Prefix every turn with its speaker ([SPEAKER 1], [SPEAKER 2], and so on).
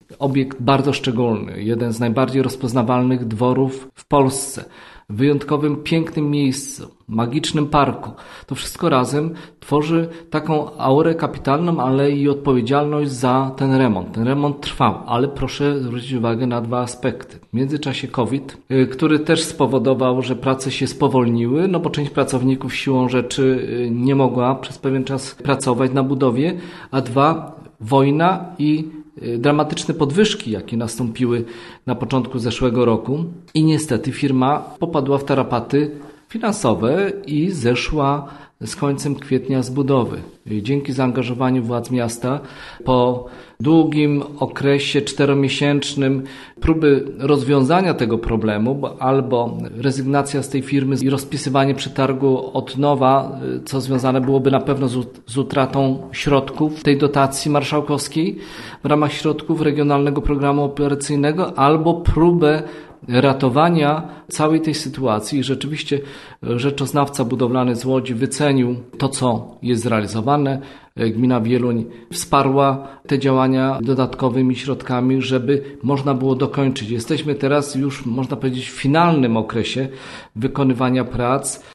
[SPEAKER 1] obiekt bardzo szczególny, jeden z najbardziej rozpoznawalnych dworów w Polsce, w wyjątkowym, pięknym miejscu, magicznym parku. To wszystko razem tworzy taką aurę kapitalną, ale i odpowiedzialność za ten remont. Ten remont trwał, ale proszę zwrócić uwagę na dwa aspekty. W międzyczasie COVID, który też spowodował, że prace się spowolniły, no bo część pracowników siłą rzeczy nie mogła przez pewien czas pracować na budowie, a dwa, wojna i dramatyczne podwyżki, jakie nastąpiły na początku zeszłego roku i niestety firma popadła w tarapaty finansowe i zeszła z końcem kwietnia z budowy. Dzięki zaangażowaniu władz miasta po długim okresie 4-miesięcznym próby rozwiązania tego problemu albo rezygnacja z tej firmy i rozpisywanie przetargu od nowa, co związane byłoby na pewno z utratą środków tej dotacji marszałkowskiej w ramach środków Regionalnego Programu Operacyjnego, albo próbę ratowania całej tej sytuacji. Rzeczywiście rzeczoznawca budowlany z Łodzi wycenił to, co jest zrealizowane. Gmina Wieluń wsparła te działania dodatkowymi środkami, żeby można było dokończyć. Jesteśmy teraz już, można powiedzieć, w finalnym okresie wykonywania prac.